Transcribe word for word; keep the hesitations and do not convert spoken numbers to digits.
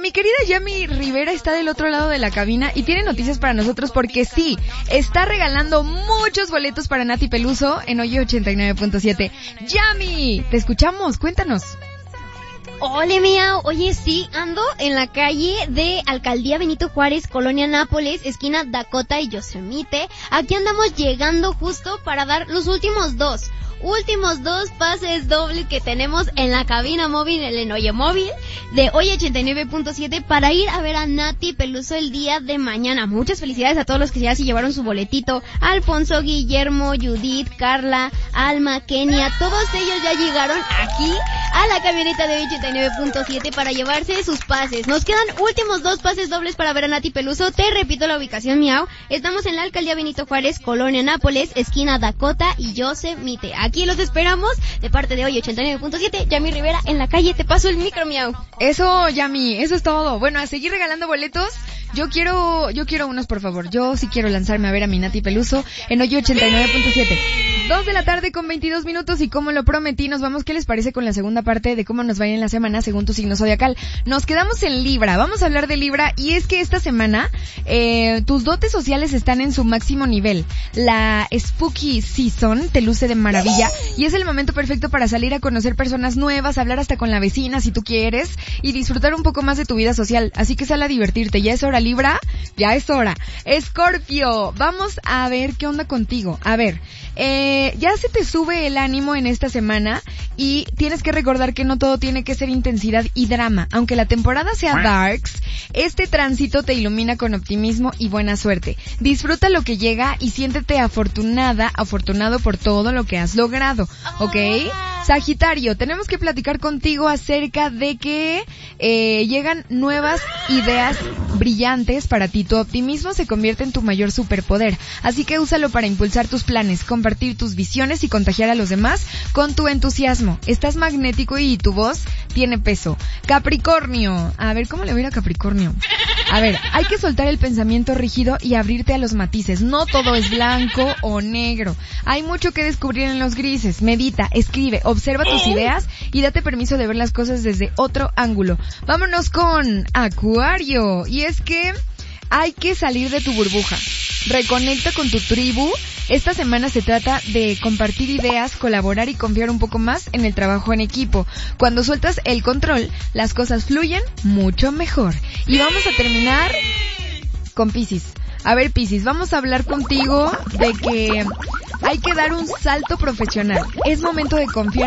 mi querida Yami Rivera está del otro lado de la cabina y tiene noticias para nosotros porque sí, está regalando muchos boletos para Nati Peluso en Oye ochenta y nueve punto siete. Yami, te escuchamos, cuéntanos. Hola, Miau. Oye, sí, ando en la calle de Alcaldía Benito Juárez, Colonia Nápoles, esquina Dakota y Yosemite. Aquí andamos llegando justo para dar los últimos dos. Últimos dos pases dobles que tenemos en la cabina móvil, en Oye Móvil, de Oye ochenta y nueve punto siete para ir a ver a Nati Peluso el día de mañana. Muchas felicidades a todos los que ya se llevaron su boletito. Alfonso, Guillermo, Judith, Carla, Alma, Kenia, todos ellos ya llegaron aquí a la camioneta de Oye ochenta y nueve punto siete para llevarse sus pases. Nos quedan últimos dos pases dobles para ver a Nati Peluso. Te repito la ubicación, Miau. Estamos en la Alcaldía Benito Juárez, Colonia Nápoles, esquina Dakota y Yosemite. Aquí los esperamos de parte de Oye ochenta y nueve punto siete. Yami Rivera en la calle, te paso el micro, Miau. Eso, Yami, eso es todo. Bueno, a seguir regalando boletos. Yo quiero, yo quiero unos, por favor. Yo sí quiero lanzarme a ver a mi Nati Peluso en Oye ochenta y nueve punto siete. Dos de la tarde con veintidós minutos y como lo prometí, nos vamos, ¿qué les parece con la segunda parte de cómo nos va en la semana según tu signo zodiacal? Nos quedamos en Libra, vamos a hablar de Libra y es que esta semana eh, tus dotes sociales están en su máximo nivel. La Spooky Season te luce de maravilla y es el momento perfecto para salir a conocer personas nuevas, hablar hasta con la vecina si tú quieres y disfrutar un poco más de tu vida social. Así que sal a divertirte, ya es hora, Libra, ya es hora. Escorpio, vamos a ver qué onda contigo. A ver, eh, ya se te sube el ánimo en esta semana y tienes que recordar que no todo tiene que ser intensidad y drama. Aunque la temporada sea darks, este tránsito te ilumina con optimismo y buena suerte. Disfruta lo que llega y siéntete afortunada, afortunado por todo lo que has logrado, ¿ok? Sagitario, tenemos que platicar contigo acerca de que eh, llegan nuevas ideas brillantes para ti. Tu optimismo se convierte en tu mayor superpoder, así que úsalo para impulsar tus planes, compartir tus visiones y contagiar a los demás con tu entusiasmo. Estás magnético y tu voz tiene peso. Capricornio, a ver, ¿cómo le voy a ir a Capricornio? A ver, hay que soltar el pensamiento rígido y abrirte a los matices. No todo es blanco o negro. Hay mucho que descubrir en los grises. Medita, escribe, observa tus ideas y date permiso de ver las cosas desde otro ángulo. Vámonos con Acuario. Y es que hay que salir de tu burbuja. Reconecta con tu tribu. Esta semana se trata de compartir ideas, colaborar y confiar un poco más en el trabajo en equipo. Cuando sueltas el control, las cosas fluyen mucho mejor. Y vamos a terminar con Piscis. A ver, Piscis, vamos a hablar contigo de que hay que dar un salto profesional. Es momento de confiar